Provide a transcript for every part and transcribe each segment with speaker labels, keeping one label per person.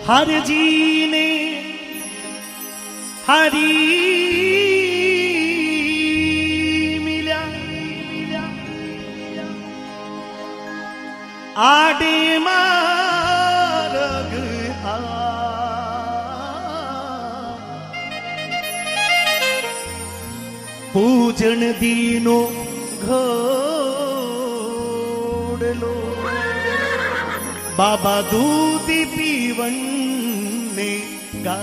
Speaker 1: हर जी ने हरी मिला आडे मार्ग पूजन दीनो घोड़लो बाबा दूध पीवन ने गा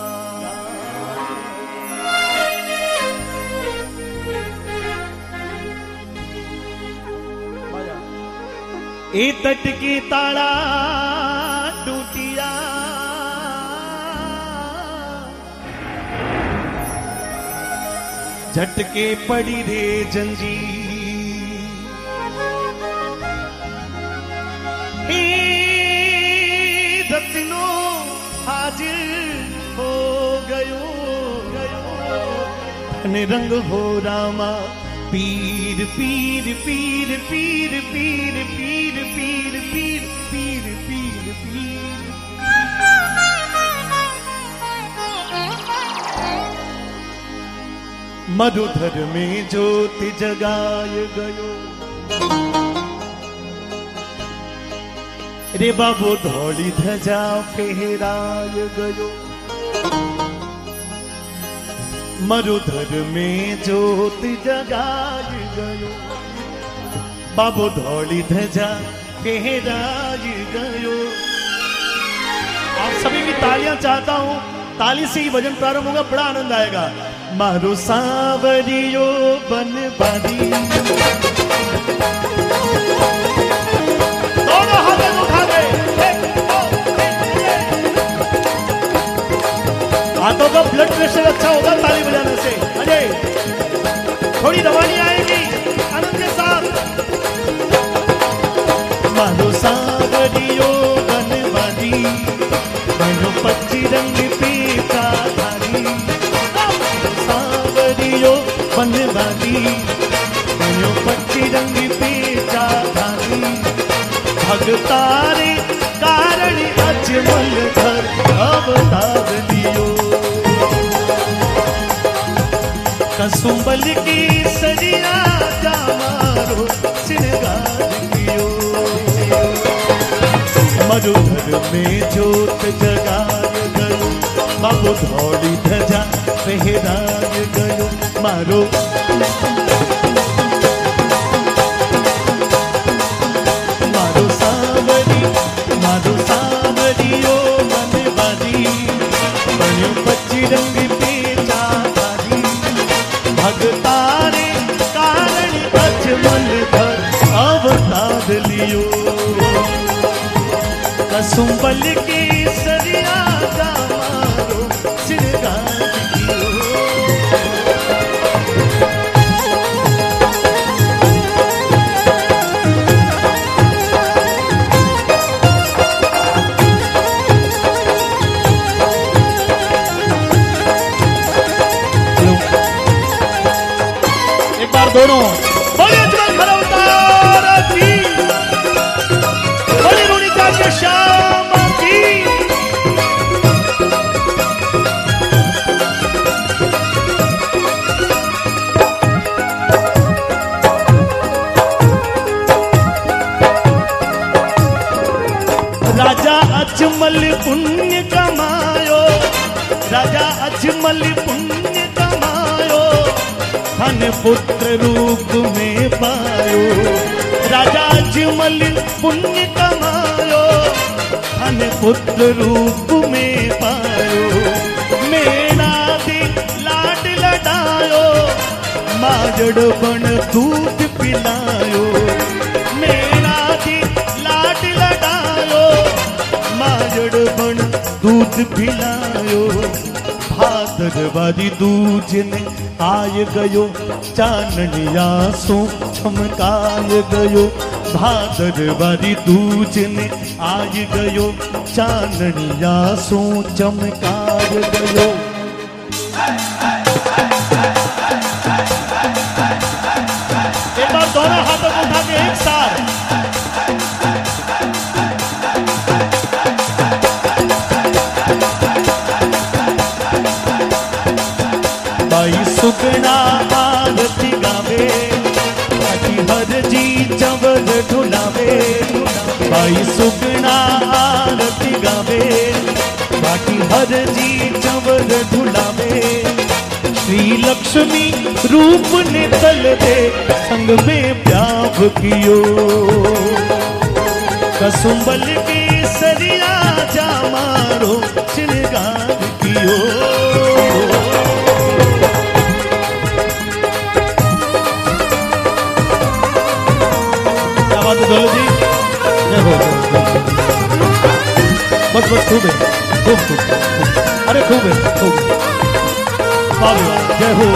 Speaker 1: ए तट के ताड़ा टूटिया झटके पड़ी रे जंजीर रत्नो हाजिर हो गयो धन रंग हो रामा पीर पीर पीर पीर पीर पीर पीर पीर पीर पीर पीर मधुधर में ज्योति जगाय गयो रे बाबू धौली ध्वजा फहराय गयो मरुधर में ज्योति जगाय गयो बाबू धौली ध्वजा फहराय गयो। आप सभी की तालियां चाहता हूं, ताली से ही भजन प्रारंभ होगा, बड़ा आनंद आएगा। मारो सांवरियो बनवारी दोनों हाथों को उठा दे, हाथों का ब्लड प्रेशर अच्छा होगा ताली बजाने से। अजय थोड़ी रवानी आएगी आनंद के साथ। मारो सांवरियो बनवारी बनो पच्ची रंग पीता धारी सांवरियो बनवारी बनो पच्ची रंग पीता धारी भगतारे कारण अजमल धर अवतार लियो कसुंबल की सरिया का मारो श्रृंगार लियो मधुधर में ज्योत जगाय गयो बाबू धौली ध्वजा फहराय गयो मारो सांवरियो बनवारी बनो पच्ची रंग पीता धारी भगतारे कारण अजमल धर अवतार लियो कसुंबल की सरिया का मारो श्रृंगार लियो। दोनों बोलिए अजमल खरौतार की, बोलिए रुणिका के श्याम की। राजा अजमल पुण्य कमायो राजा अजमल पुण्य कमायो धन पुत्र रूप में पायो राजा अजमल पुण्य कमायो धन पुत्र रूप में पायो मेरा दे लाड लडायो माजड़ बन दूध पिलायो मेरा दे लाड लडायो माजड़ बन दूध पिलायो भादरवादी दूज ने आय गयो चाननिया सो चमकाय गयो भादरवादी दूज ने आय गयो चाननिया सो चमकाय गयो। एक बार दोनों हाथों को उठा के एक साथ सुगना आरती गावे, बाटी हर जी चंवर ढुलावे। भाई सुगना आरती गावे, बाटी हर जी चंवर ढुलावे। श्री लक्ष्मी रूप ने तल दे संग में प्याव कियो, कसुंबल के सरिया जा मारो श्रृंगार कियो। क्या बात है दौलत जी, बस बस खूब है, खूब खूब, अरे खूब है, खूब वाह जय हो।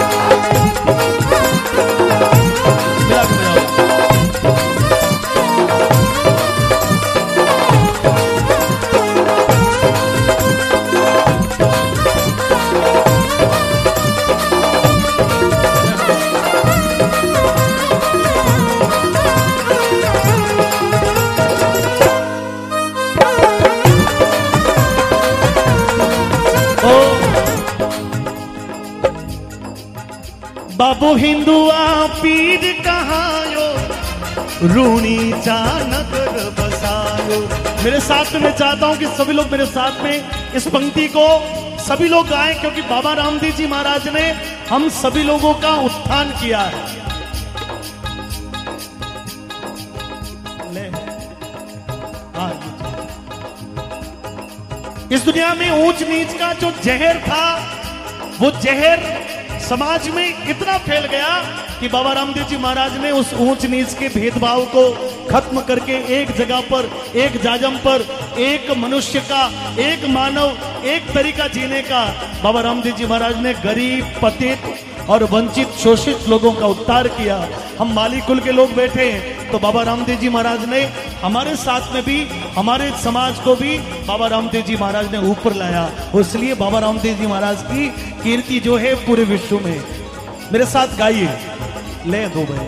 Speaker 1: मिला के मिला बाबू हिंदुआ पीर कहायो, रूणी चा नगर बसायो। मेरे साथ में मैं चाहता हूं कि सभी लोग मेरे साथ में इस पंक्ति को सभी लोग गाएं, क्योंकि बाबा रामदेव जी महाराज ने हम सभी लोगों का उत्थान किया है। इस दुनिया में ऊंच नीच का जो जहर था, वो जहर समाज में इतना फैल गया कि बाबा रामदेव जी महाराज ने उस ऊंच नीच के भेदभाव को खत्म करके एक जगह पर, एक जाजम पर, एक मनुष्य का, एक मानव, एक तरीका जीने का बाबा रामदेव जी महाराज ने गरीब, पतित और वंचित, शोषित लोगों का उद्धार किया। हम माली कुल के लोग बैठे हैं, तो बाबा रामदेव जी महाराज ने हमारे साथ में भी, हमारे समाज को भी बाबा रामदेव जी महाराज ने ऊपर लाया। इसलिए बाबा रामदेव जी महाराज की कीर्ति जो है पूरे विश्व में। मेरे साथ गाइए, ले दो भाई।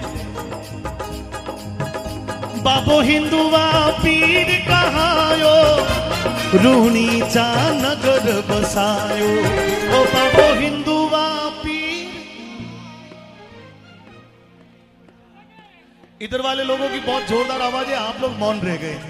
Speaker 1: बाबो हिंदुआ पीर कहायो, रूणी चा नगर बसायो। ओ बाबो हिंदुआ पीर। इधर वाले लोगों की बहुत जोरदार आवाज है, आप लोग मौन रह गए।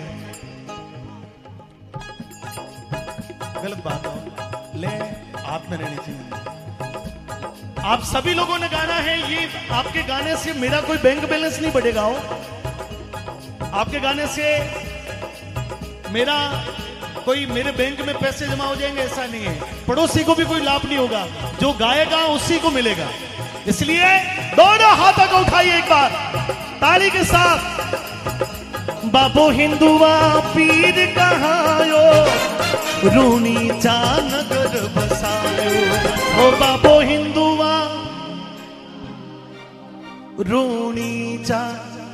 Speaker 1: गलत बात है, ले आप में रहनी चाहिए। आप सभी लोगों ने गाना है, ये आपके गाने से मेरा कोई बैंक बैलेंस नहीं बढ़ेगा हो। आपके गाने से मेरा कोई, मेरे बैंक में पैसे जमा हो जाएंगे ऐसा नहीं है। पड़ोसी को भी कोई लाभ नहीं होगा, जो गाएगा उसी को मिलेगा। इसलिए दोनों हाथों को उठाइए एक बार ताली के साथ। बाबो हिंदुआ पीर कहायो, रूणी चा नगर बसायो। ओ बाबो हिंदुआ रूणी चा।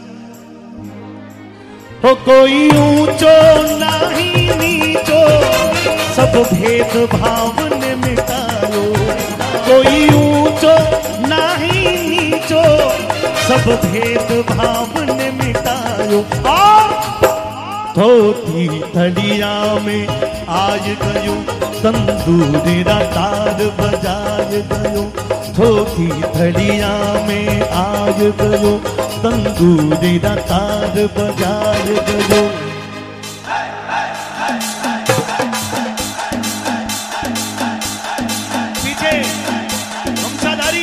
Speaker 1: हो कोई ऊंचो नहीं नीचो, सब भेद भाव ने मिटायो। कोई ऊंचो नहीं नीचो, सब भेद भाव ने मिटायो। धोती थलिया में आज गयो, तंदूरी रा तार बजाय गयो। धोती थलिया में आज गयो, तंदूरी रा तार बजाय गयो। पीछे वंशाधारी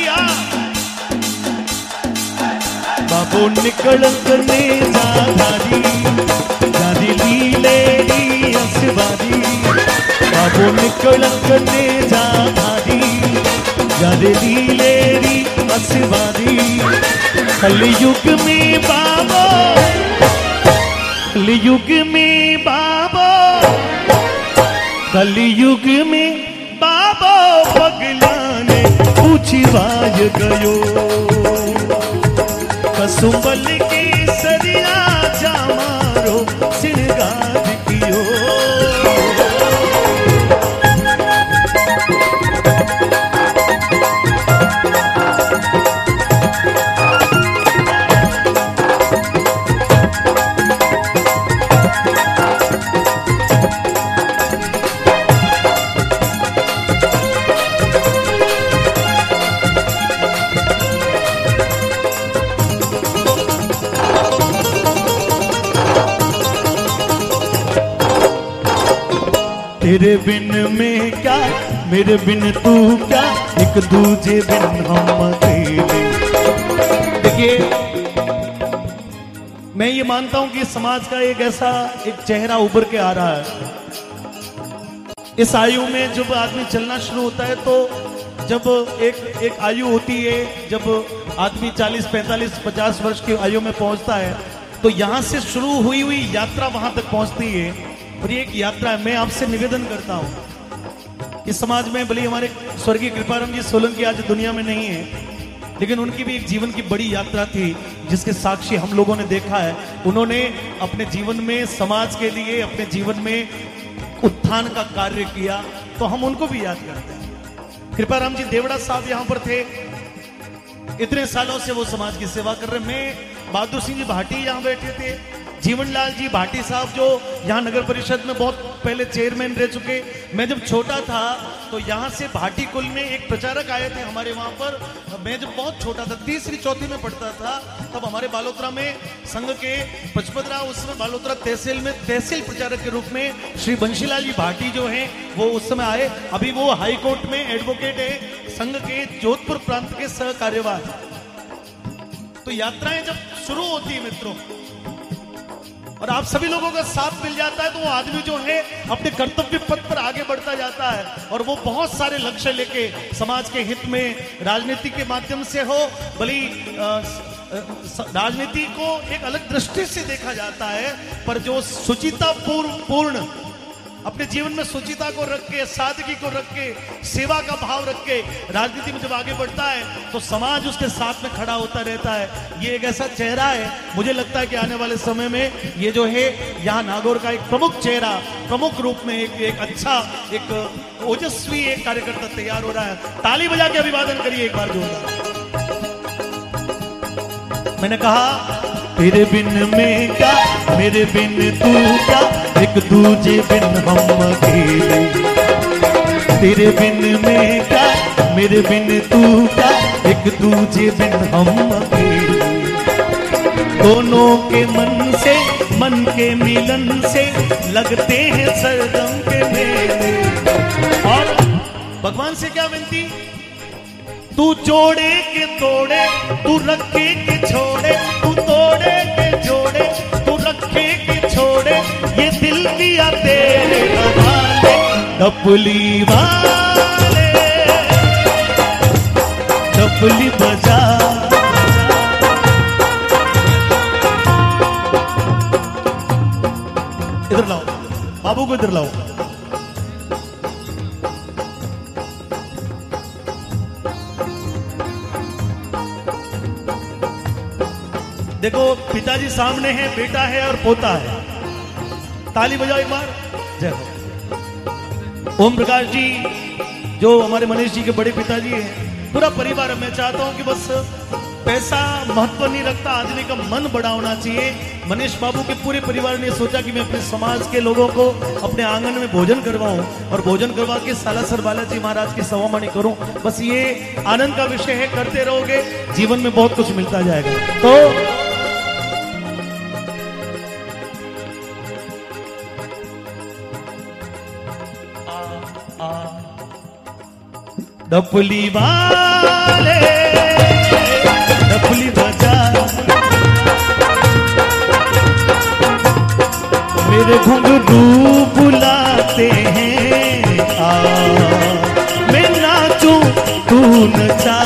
Speaker 1: बाबू निकलत ने जाधारी, जादी लीले री असवारी। बाबू निकलत ने जाधारी, जादी लीले री असवारी। कलयुग में बाबो, कलयुग में बाबो, कलयुग में बाबो पगला ने पूछवाय गयो। कसुंबल के सरिया जा मारो श्रृंगार कियो। तेरे बिन मैं क्या, मेरे बिन तू क्या, एक दूजे बिन हम अकेले। देखिए, मैं ये मानता हूं कि समाज का एक ऐसा एक चेहरा उभर के आ रहा है। इस आयु में जब आदमी चलना शुरू होता है, तो जब एक आयु होती है, जब आदमी 40, 45, 50 वर्ष की आयु में पहुंचता है, तो यहां से शुरू हुई हुई यात्रा वहां तक पहुंचती है। और ये एक यात्रा है। मैं आपसे निवेदन करता हूं कि समाज में भले हमारे स्वर्गीय कृपाराम जी सोलंकी आज दुनिया में नहीं है, लेकिन उनकी भी एक जीवन की बड़ी यात्रा थी, जिसके साक्षी हम लोगों ने देखा है। उन्होंने अपने जीवन में समाज के लिए, अपने जीवन में उत्थान का कार्य किया, तो हम उनको भी याद करते हैं। कृपाराम जी देवड़ा साहब यहां पर थे, इतने सालों से वो समाज की सेवा कर रहे। मैं बहादुर सिंह जी भाटी यहां बैठे थे, जीवनलाल जी भाटी साहब जो यहाँ नगर परिषद में बहुत पहले चेयरमैन रह चुके। मैं जब छोटा था तो यहाँ से भाटी कुल में एक प्रचारक आए थे हमारे वहाँ पर। मैं जब बहुत छोटा था, तीसरी चौथी में पढ़ता था, तब हमारे बालोतरा में संघ के पचपदरा, उसमें बालोतरा तहसील में तहसील प्रचारक के रूप में श्री बंशीलाल जी भाटी जो हैं वो उस समय आए। अभी वो हाई कोर्ट में एडवोकेट है, संघ के जोधपुर प्रांत के सह कार्यवाह। तो यात्राएं जब शुरू होती है मित्रों, और आप सभी लोगों का साथ मिल जाता है, तो वो आदमी जो है अपने कर्तव्य पथ पर आगे बढ़ता जाता है। और वो बहुत सारे लक्ष्य लेके समाज के हित में राजनीति के माध्यम से हो, भली राजनीति को एक अलग दृष्टि से देखा जाता है, पर जो सुचिता पूर्ण अपने जीवन में सुचिता को रख के, सादगी को रख के, सेवा का भाव रख के राजनीति में जब आगे बढ़ता है, तो समाज उसके साथ में खड़ा होता रहता है। ये एक ऐसा चेहरा है, मुझे लगता है कि आने वाले समय में ये जो है यहाँ नागौर का एक प्रमुख चेहरा, प्रमुख रूप में एक अच्छा, एक ओजस्वी एक कार्यकर्ता तैयार हो रहा है। ताली बजा के अभिवादन करिए एक बार जोरदार। मैंने कहा तेरे बिन मैं क्या, मेरे बिन तू क्या, एक दूजे बिन हम अकेले। तेरे बिन मैं क्या, मेरे बिन तू क्या, एक दूजे बिन हम अकेले। दोनों के मन के मिलन से लगते हैं सरगम के मेले। और भगवान से क्या विनती, तू जोड़े के तोड़े, तू रखे के छोड़े, तू तोड़े के जोड़े, तू रखे के छोड़े, ये दिल दिया तेरे हवाले। डपली वाले डपली बजा, इधर लाओ बाबू को, इधर लाओ। देखो पिताजी सामने है, बेटा है और पोता है। ताली बजाओ एक बार। जय हो। ओम प्रकाश जी जो हमारे मनीष जी के बड़े पिताजी हैं, पूरा परिवार। मैं चाहता हूं कि बस पैसा महत्व नहीं रखता, आदमी का मन बड़ा होना चाहिए। मनीष बाबू के पूरे परिवार ने सोचा कि मैं अपने समाज के लोगों को अपने आंगन में भोजन करवाऊं, और भोजन करवा के सालासर बालाजी महाराज की सवामणि करूं। बस ये आनंद का विषय है, करते रहोगे जीवन में बहुत कुछ मिलता जाएगा। तो डपली वाले डपली बजा, मेरे घुंघरू बुलाते हैं, आ मैं नाचूं तू नचा।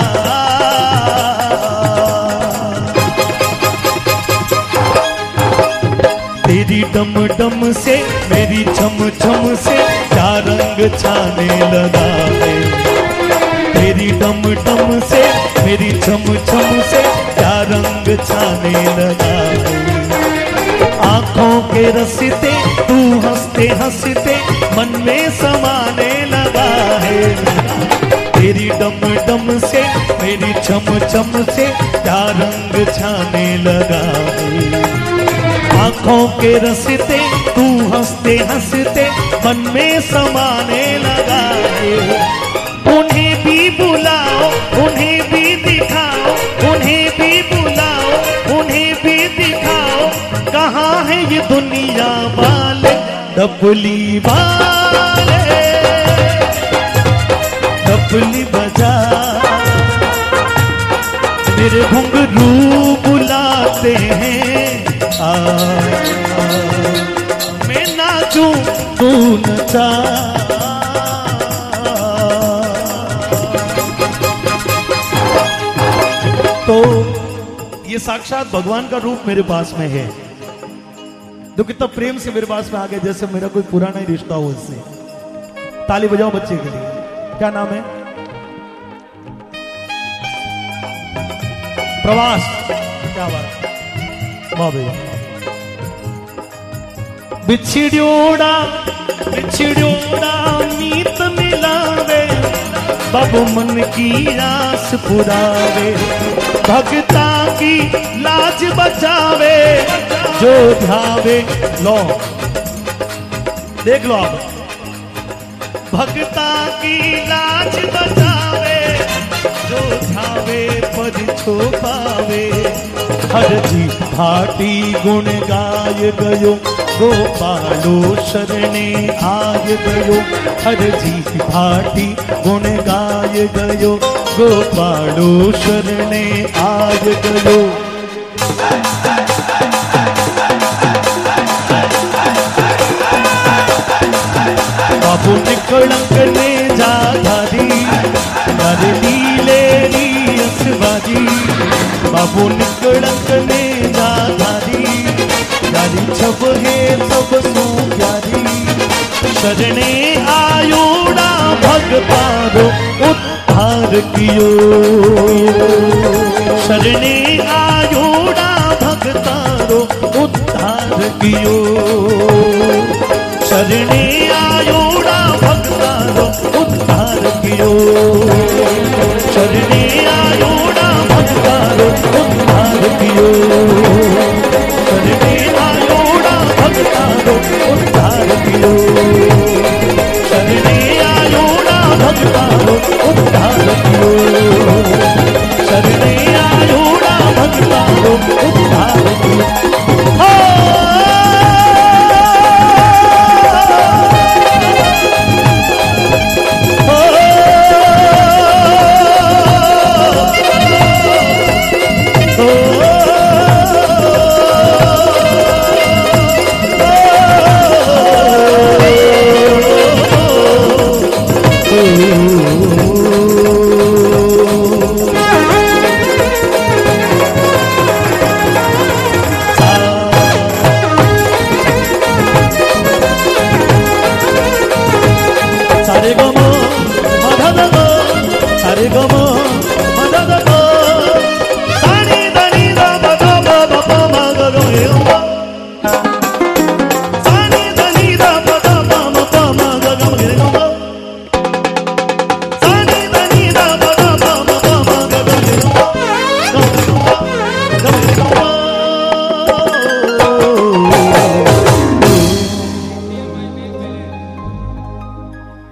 Speaker 1: तेरी डम डम से मेरी छम छम से क्या रंग छाने लगा है। तेरी डम डम से मेरी छम छम से क्या रंग छाने लगा है। आंखों के रस्ते तू हंसते हंसते मन में समाने लगा है। तेरी डम डम से मेरी छम छम से क्या रंग छाने लगा है। आंखों के रस्ते तू हंसते हंसते मन में समाने लगा है। उन्हें भी बुलाओ, उन्हें भी दिखाओ, उन्हें भी बुलाओ, उन्हें भी दिखाओ, कहाँ है ये दुनिया वाले। डपली वाले डपली बजा, मेरे घुंघरू बुलाते हैं आ, मैं नाचूं तू नचा। तो ये साक्षात भगवान का रूप मेरे पास में है, जो कितना प्रेम से मेरे पास में आ गया, जैसे मेरा कोई पुराना ही रिश्ता हो इससे। ताली बजाओ बच्चे के लिए। क्या नाम है? प्रवास। क्या बात, वाह भैया। बिछड़ोड़ा बिछड़ोड़ा मीत मिलावे, बाबू मन की आस पुरावे, भगता की लाज बचावे, जो ध्यावे। लो देख लो आप, भगता की लाज बचावे, जो ध्यावे पद छुपावे, हर जी भाटी गुण गाय गयो, गोपालो शरणे आय गयो, हर जी भाटी गुण गाय गयो, गोपालो शरणे आय गयो। बाबू निकलंक ने जा धारी, नारे लीले रियसवादी, बाबू निकलंक ने जा धारी, यारी छब है सब सो प्यारी, शरणे आयोड़ा भगतारो उद्धार कियो, शरणे आयोड़ा भगतारो उद्धार कियो।